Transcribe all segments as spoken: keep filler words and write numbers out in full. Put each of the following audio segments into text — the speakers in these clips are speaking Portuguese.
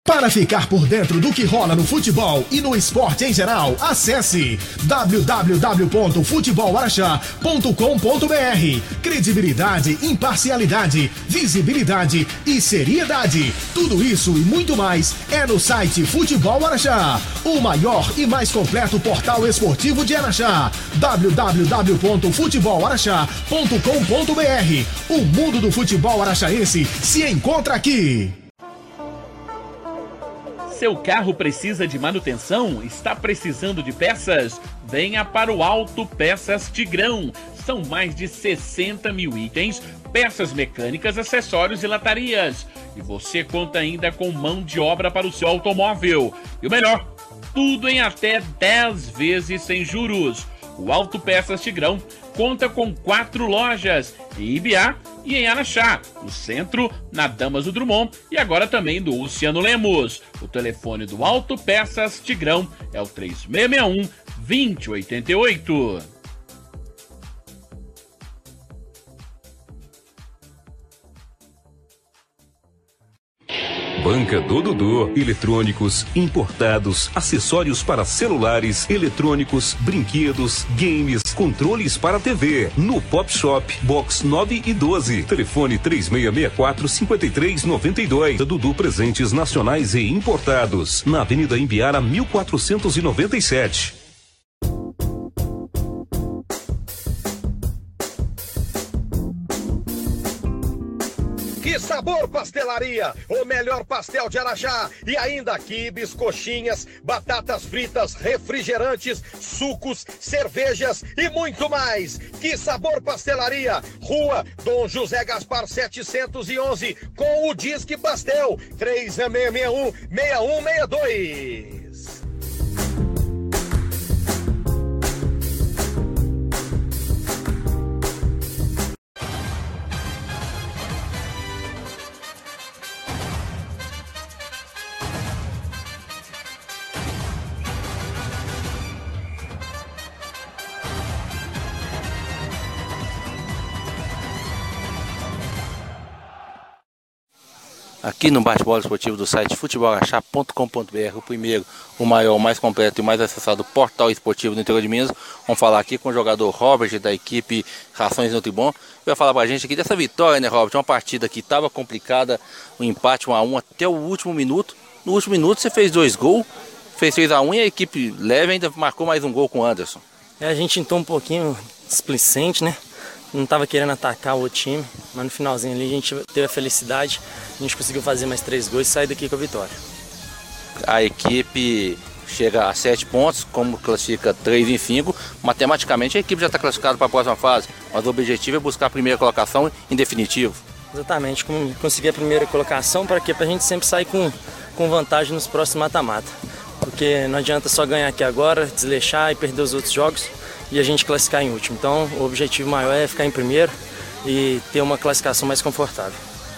Para ficar por dentro do que rola no futebol e no esporte em geral, acesse w w w ponto futebol araxá ponto com ponto b r. Credibilidade, imparcialidade, visibilidade e seriedade. Tudo isso e muito mais é no site Futebol Araxá, o maior e mais completo portal esportivo de Araxá. w w w ponto futebol araxá ponto com ponto b r. O mundo do futebol araxaense se encontra aqui. Seu carro precisa de manutenção? Está precisando de peças? Venha para o Auto Peças Tigrão. São mais de sessenta mil itens, peças mecânicas, acessórios e latarias. E você conta ainda com mão de obra para o seu automóvel. E o melhor, tudo em até dez vezes sem juros. O Auto Peças Tigrão conta com quatro lojas em Ibiá e em Araxá, no centro, na Damas do Drummond e agora também do Luciano Lemos. O telefone do Auto Peças Tigrão é o três seis seis um, dois zero oito oito. Banca do Dudu, eletrônicos, importados, acessórios para celulares, eletrônicos, brinquedos, games, controles para T V. No Pop Shop, box nove e doze. Telefone três seis seis quatro, cinco três nove dois. Dudu Presentes Nacionais e Importados. Na Avenida Imbiara, mil quatrocentos e noventa e sete. Que sabor pastelaria, o melhor pastel de Araxá e ainda quibes, coxinhas, batatas fritas, refrigerantes, sucos, cervejas e muito mais. Que sabor pastelaria, Rua Dom José Gaspar setecentos e onze com o Disque Pastel três seis seis um, seis um seis dois. Aqui no bate-bola esportivo do site futebol araxá ponto com ponto b r, o primeiro, o maior, o mais completo e o mais acessado portal esportivo do interior de Minas. Vamos falar aqui com o jogador Robert da equipe Rações Nutribon. Vai falar pra gente aqui dessa vitória, né, Robert? Uma partida que estava complicada, um empate um a um até o último minuto. No último minuto você fez dois gols, fez três a um e a equipe leve ainda marcou mais um gol com o Anderson. É, a gente entrou um pouquinho displicente, né? Não estava querendo atacar o outro time, mas no finalzinho ali a gente teve a felicidade, a gente conseguiu fazer mais três gols e sair daqui com a vitória. A equipe chega a sete pontos, como classifica três em cinco, matematicamente a equipe já está classificada para a próxima fase, mas o objetivo é buscar a primeira colocação em definitivo. Exatamente, conseguir a primeira colocação para que a gente sempre sair com, com vantagem nos próximos mata-mata, porque não adianta só ganhar aqui agora, desleixar e perder os outros jogos e a gente classificar em último. Então o objetivo maior é ficar em primeiro e ter uma classificação mais confortável.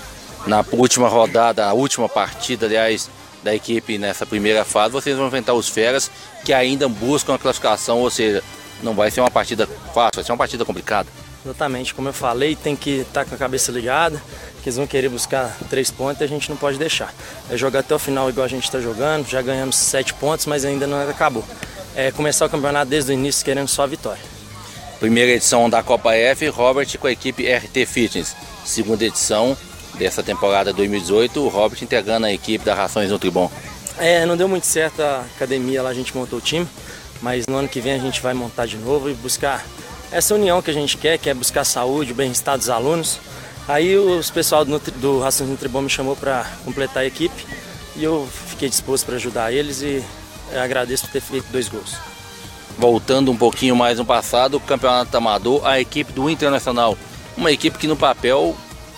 Na última rodada, a última partida, aliás, da equipe nessa primeira fase, vocês vão enfrentar os Feras, que ainda buscam a classificação, ou seja, não vai ser uma partida fácil, vai ser uma partida complicada. Exatamente, como eu falei, tem que estar com a cabeça ligada, que eles vão querer buscar três pontos e a gente não pode deixar. É jogar até o final igual a gente está jogando, já ganhamos sete pontos, mas ainda não acabou. É começar o campeonato desde o início querendo só a vitória. Primeira edição da Copa F, Robert com a equipe R T Fitness. Segunda edição dessa temporada dois mil e dezoito, o Robert integrando a equipe da Rações Nutribon. É, não deu muito certo a academia lá, a gente montou o time, mas no ano que vem a gente vai montar de novo e buscar essa união que a gente quer, que é buscar saúde, o bem-estar dos alunos. Aí os pessoal do, do Rações Nutribon me chamou para completar a equipe e eu fiquei disposto para ajudar eles e eu agradeço por ter feito dois gols. Voltando um pouquinho mais no passado, o campeonato amador, a equipe do Internacional, uma equipe que no papel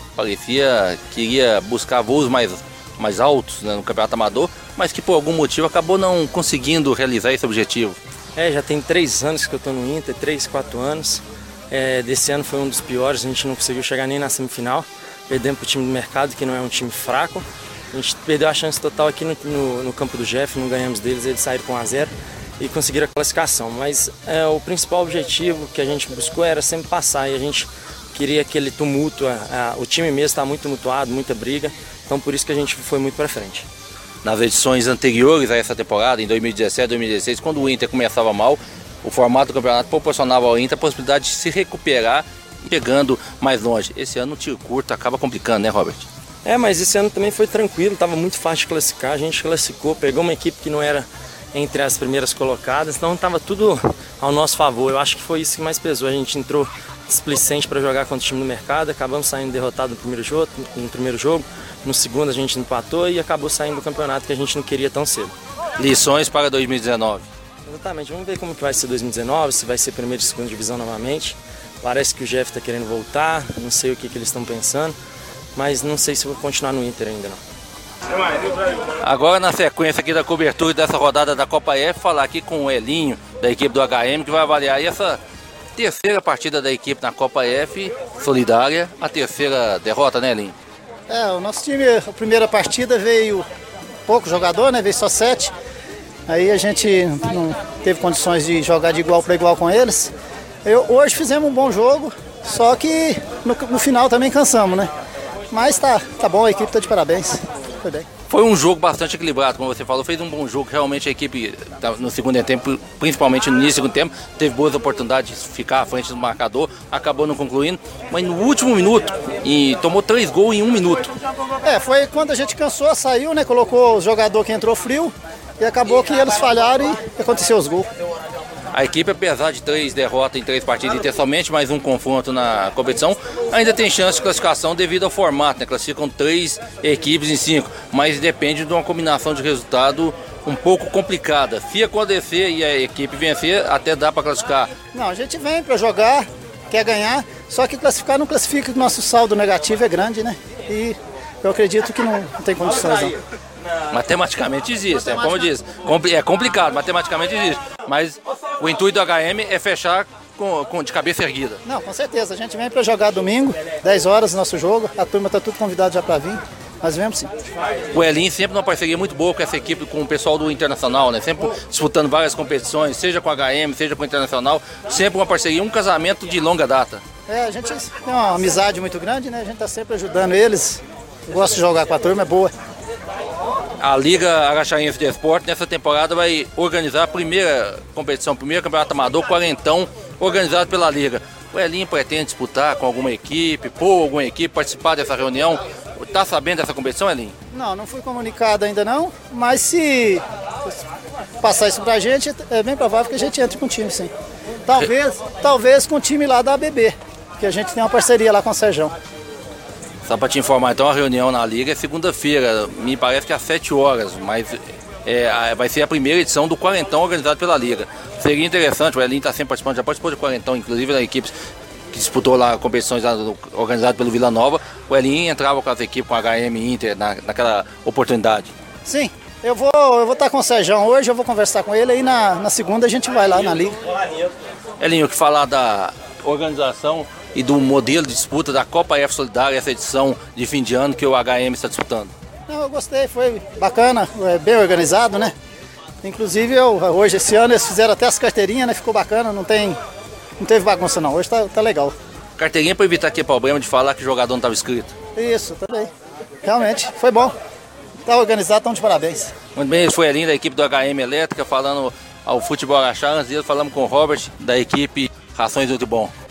parecia que iria buscar voos mais, mais altos, né, no campeonato amador, mas que por algum motivo acabou não conseguindo realizar esse objetivo. É, já tem três anos que eu estou no Inter, três, quatro anos. É, desse ano foi um dos piores, a gente não conseguiu chegar nem na semifinal. Perdemos para o time do mercado, que não é um time fraco. A gente perdeu a chance total aqui no, no, no campo do Jeff, não ganhamos deles, eles saíram com um a zero e conseguiram a classificação. Mas é, o principal objetivo que a gente buscou era sempre passar e a gente queria aquele tumulto, a, a, o time mesmo está muito tumultuado, muita briga, então por isso que a gente foi muito para frente. nas edições anteriores a essa temporada, em dois mil e dezessete, dois mil e dezesseis, quando o Inter começava mal, o formato do campeonato proporcionava ao Inter a possibilidade de se recuperar chegando mais longe. Esse ano o tiro curto acaba complicando, né, Robert? É, mas esse ano também foi tranquilo, estava muito fácil de classificar, a gente classificou, pegou uma equipe que não era entre as primeiras colocadas, então estava tudo ao nosso favor. Eu acho que foi isso que mais pesou, a gente entrou displicente para jogar contra o time do mercado, acabamos saindo derrotado no primeiro jogo, no primeiro jogo, no segundo a gente empatou e acabou saindo do campeonato que a gente não queria tão cedo. Lições para dois mil e dezenove. Exatamente, vamos ver como que vai ser dois mil e dezenove, se vai ser primeira e segunda divisão novamente. Parece que o Jeff está querendo voltar, não sei o que, que eles estão pensando, mas não sei se vou continuar no Inter ainda não. Agora, na sequência aqui da cobertura dessa rodada da Copa F, falar aqui com o Elinho, da equipe do H M, que vai avaliar aí essa terceira partida da equipe na Copa F, solidária, a terceira derrota, né, Elinho? É, o nosso time, a primeira partida veio pouco jogador, né, veio só sete, aí a gente não teve condições de jogar de igual para igual com eles. Eu, hoje fizemos um bom jogo, só que no, no final também cansamos, né? Mas tá, tá bom, a equipe tá de parabéns. Foi bem. Foi um jogo bastante equilibrado, como você falou, fez um bom jogo. Realmente a equipe no segundo tempo, principalmente no início do segundo tempo, teve boas oportunidades de ficar à frente do marcador, acabou não concluindo, mas no último minuto, e tomou três gols em um minuto. É, foi quando a gente cansou, saiu, né? Colocou o jogador que entrou frio e acabou que eles falharam e aconteceu os gols. A equipe, apesar de três derrotas em três partidas e ter somente mais um confronto na competição, ainda tem chance de classificação devido ao formato, né? Classificam três equipes em cinco, mas depende de uma combinação de resultado um pouco complicada. Se acontecer e a equipe vencer, até dá para classificar. Não, a gente vem para jogar, quer ganhar, só que classificar não classifica, que o nosso saldo negativo é grande, né? E eu acredito que não, não tem condições, não. Matematicamente existe, é como eu disse, é complicado, matematicamente existe, mas o intuito do H M é fechar com, com, de cabeça erguida. Não, com certeza, a gente vem para jogar domingo, dez horas nosso jogo, a turma está tudo convidada já para vir, mas vemos sim. O Elinho sempre numa parceria muito boa com essa equipe, com o pessoal do Internacional, né? Sempre disputando várias competições, seja com o H M, seja com o Internacional, sempre uma parceria, um casamento de longa data. É, a gente tem uma amizade muito grande, né? A gente está sempre ajudando eles, gosta de jogar com a turma, é boa. A Liga Araxarense de Esporte nessa temporada vai organizar a primeira competição, o primeiro campeonato amador, quarentão, organizado pela Liga. O Elinho pretende disputar com alguma equipe, pôr alguma equipe, participar dessa reunião. Está sabendo dessa competição, Elinho? Não, não fui comunicado ainda não, mas se passar isso pra gente, é bem provável que a gente entre com o time, sim. Talvez, talvez com o time lá da A B B, que a gente tem uma parceria lá com o Sérgio. Só para te informar, então a reunião na Liga é segunda-feira, me parece que às sete horas, mas é, vai ser a primeira edição do quarentão organizado pela Liga. Seria interessante, o Elinho está sempre participando, já participou de quarentão, inclusive na equipe que disputou lá competições organizadas pelo Vila Nova, o Elinho entrava com as equipes, com a H M Inter, na, naquela oportunidade. Sim, eu vou eu vou estar com o Sérgio hoje, eu vou conversar com ele, aí na, na segunda a gente vai lá na Liga. Elinho, o que falar da organização e do modelo de disputa da Copa F Solidária, essa edição de fim de ano que o H M está disputando? Não, eu gostei, foi bacana, bem organizado, né? Inclusive eu, hoje, esse ano, eles fizeram até as carteirinhas, né? Ficou bacana, não tem, não teve bagunça não, hoje tá, tá legal. Carteirinha para evitar aqui problema de falar que o jogador não estava inscrito. Isso, também. Realmente, foi bom. Tá organizado, estão de parabéns. Muito bem, esse foi a linha da equipe do H M Elétrica falando ao Futebol Araxá. Antes disso, falamos com o Robert, da equipe Rações Nutri Bom.